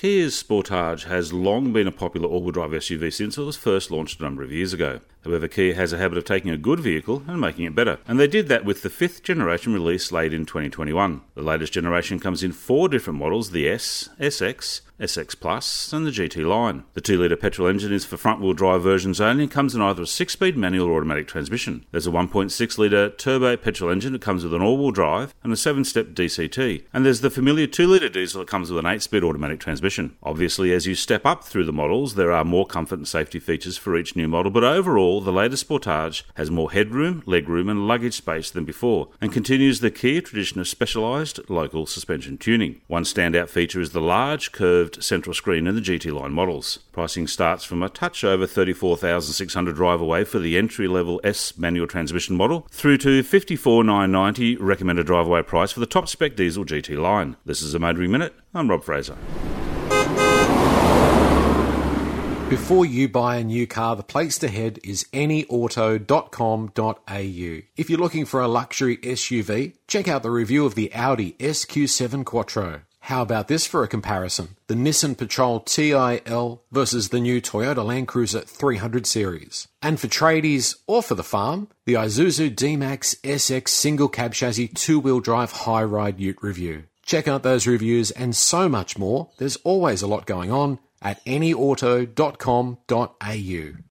Kia's Sportage has long been a popular all-wheel drive SUV since it was first launched a number of years ago. However, Kia has a habit of taking a good vehicle and making it better, and they did that with the 5th generation release late in 2021. The latest generation comes in 4 different models: the S, SX, SX Plus and the GT line. The 2-litre petrol engine is for front-wheel drive versions only and comes in either a 6-speed manual or automatic transmission. There's a 1.6-litre turbo petrol engine that comes with an all-wheel drive and a 7-step DCT, and there's the familiar 2-litre diesel that comes with an 8-speed automatic transmission. Obviously, as you step up through the models, there are more comfort and safety features for each new model, but overall, the latest Sportage has more headroom, legroom and luggage space than before, and continues the Kia tradition of specialised local suspension tuning. One standout feature is the large, curved central screen in the GT line models. Pricing starts from a touch over $34,600 drive away for the entry-level S manual transmission model, through to $54,990 recommended drive away price for the top-spec diesel GT line. This is a Motoring Minute. I'm Rob Fraser. Before you buy a new car, the place to head is anyauto.com.au. If you're looking for a luxury SUV, check out the review of the Audi SQ7 Quattro. How about this for a comparison? The Nissan Patrol TIL versus the new Toyota Land Cruiser 300 series. And for tradies or for the farm, the Isuzu D-Max SX single cab chassis 2-wheel drive high ride ute review. Check out those reviews and so much more. There's always a lot going on at anyauto.com.au.